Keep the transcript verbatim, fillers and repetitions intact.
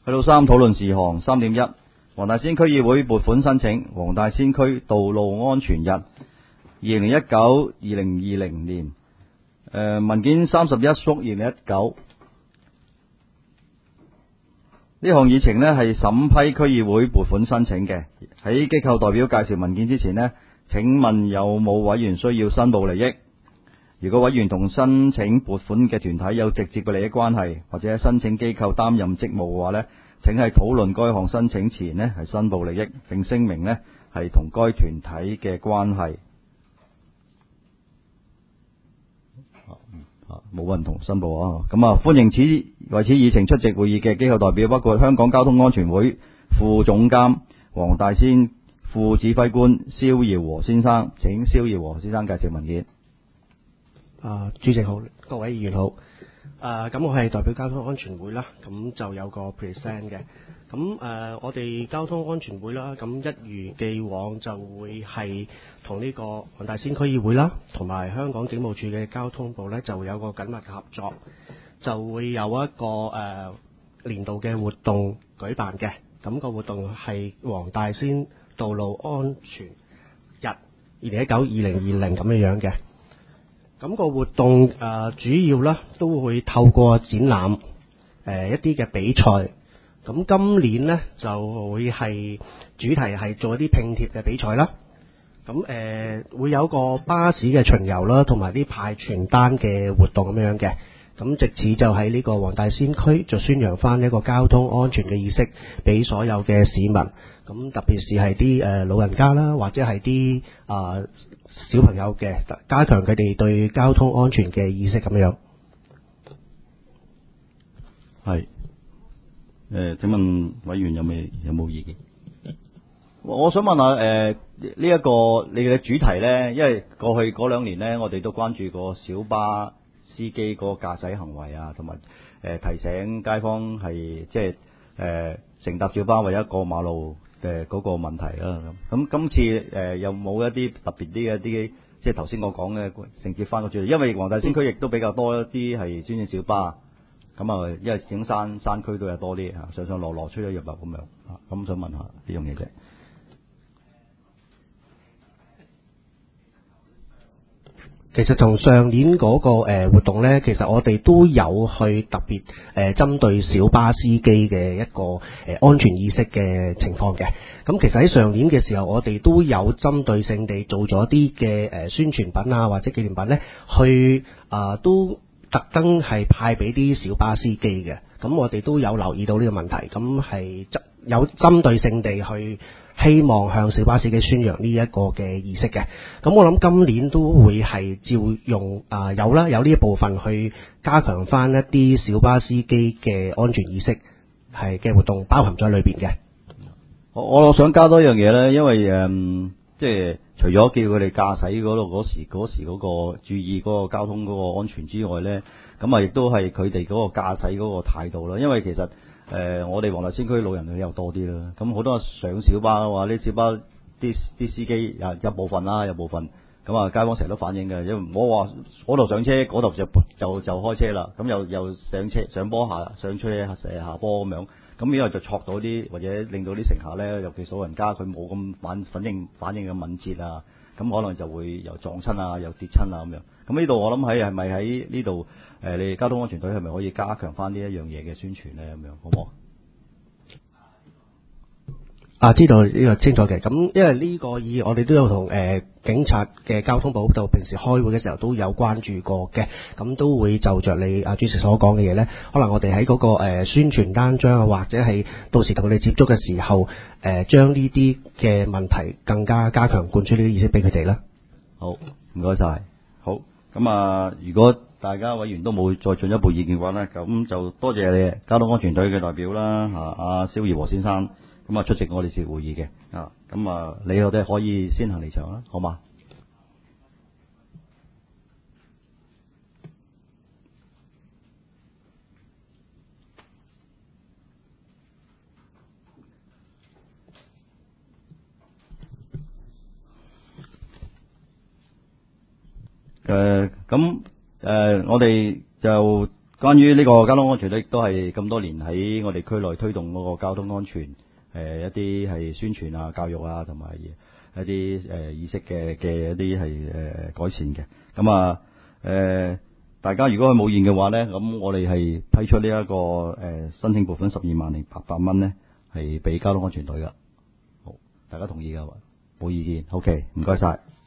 去到三討論事項三點一，黃大仙區議會撥款申請黃大仙區道路安全日，二零一九二零二零年，誒、呃、文件三十一縮二零一九。呢項議程呢係審批區議會撥款申請嘅。喺機構代表介紹文件之前呢，請問有冇委員需要申報利益？如果委員同申請撥款嘅團體有直接嘅利益關係，或者申請機構擔任職務嘅話呢，請喺討論該項申請前呢係申報利益，並聲明呢係同該團體嘅關係。冇人同申報啊！咁啊，歡迎此為此議程出席會議嘅機構代表，包括香港交通安全會副總監黃大仙副指揮官蕭耀和先生。請蕭耀和先生介紹文件。 啊，主席好，各位議員好。啊，咁我係代表交通安全會啦，咁就有個 present 嘅。咁誒、呃，我哋交通安全會啦，咁一如既往就會係同呢個黃大仙區議會啦，同埋香港警務處嘅交通部呢，就會有個緊密嘅合作，就會有一個誒、呃、年度嘅活動舉辦嘅。咁、個活動係黃大仙道路安全日，二零一九二零二零咁樣樣嘅。咁個活動誒、呃、主要咧都會透過展覽誒、呃、一啲嘅比賽。咁今年呢就會係主題係做一啲拼貼嘅比賽啦。咁誒、呃、會有個巴士嘅巡遊啦，同埋啲派傳單嘅活動咁樣嘅。咁藉此就喺呢個黃大仙區就宣揚翻一個交通安全嘅意識俾所有嘅市民。咁特別是係啲誒老人家啦，或者係啲啊小朋友嘅，加強佢哋對交通安全嘅意識咁樣。 係。誒、呃，請問委員有咩有冇意見？我想問下誒，呢、呃、一、這個你嘅主題呢，因為過去嗰兩年呢，我哋都關注過小巴司機嗰個駕駛行為啊，同埋誒提醒街坊係即係誒乘搭小巴或者過馬路嘅嗰個問題啦。咁咁今次誒、呃、有冇一啲特別啲嘅一啲，即係頭先我講嘅承接翻個主題，因為黃大仙區亦都比較多一啲係專線小巴。咁啊，因為整山山區都有多啲嚇，上上落落出咗入入咁樣嚇，咁想問下呢樣嘢啫。 其實從上年嗰個誒活動呢，其實我哋都有去特別誒針對小巴司機嘅一個誒安全意識嘅情況嘅。咁其實喺上年嘅時候，我哋都有針對性地做咗啲嘅誒宣傳品啊，或者紀念品呢，去啊、呃、都。特登係派俾啲小巴司機嘅，咁我哋都有留意到呢個問題，咁係有針對性地去希望向小巴司機宣揚呢一個嘅意識嘅。咁我諗今年都會係照用啊、呃、有啦，有呢一部分去加強翻一啲小巴司機嘅安全意識係嘅活動包含咗喺裏邊嘅。 我我想加多一樣嘢咧，因為誒、嗯、即係。除咗叫佢哋駕駛嗰度嗰時嗰時嗰個注意嗰個交通嗰個安全之外呢，咁啊亦都係佢哋嗰個駕駛嗰個態度啦。因為其實誒、呃、我哋黃大仙區老人比較多啲啦，咁好多上小巴嘅話，呢小巴啲啲司機啊有部分啦，有部分咁啊，街坊成日都反映嘅，因為唔好話嗰度上車，嗰度就就就開車啦，咁又又上車上坡下上車下下坡咁樣。咁因為就錯到啲或者令到啲乘客咧，尤其是老人家佢冇咁反反應反應嘅敏捷啊，咁可能就會又撞親啊，又跌親啊咁樣。咁呢度我諗喺係咪喺呢度誒？你哋交通安全隊係咪可以加強翻呢一樣嘢嘅宣傳咧？咁樣好唔好？ 啊，知道呢個清楚嘅。咁因為呢個議我哋都有同誒、呃、警察嘅交通部度平時開會嘅時候都有關注過嘅，咁都會就着你阿主席所講嘅嘢呢，可能我哋喺嗰個誒、呃、宣傳單張啊，或者係到時同佢哋接觸嘅時候，誒將呢啲嘅問題更加加強灌輸呢啲意識俾佢哋啦。 好，唔該晒。好，咁啊，如果大家委員都冇再進一步意見嘅話呢，咁就多謝你交通安全隊嘅代表啦，嚇阿蕭耀和先生。咁啊，出席我哋次會議嘅啊，咁啊，你我哋可以先行離場啦，好嘛？誒，咁誒，我哋就關於呢個交通安全咧，亦都係咁多年喺我哋區內推動嗰個交通安全誒、呃、一啲係宣傳啊、教育啊，同埋一啲誒、呃、意識嘅嘅一啲係誒改善嘅。咁啊誒，大家如果係冇現嘅話咧，咁我哋係批出呢、這、一個誒、呃、申請撥款十二萬零八百蚊咧，係俾交通安全隊噶。好，大家同意噶，冇意見。OK，唔該晒。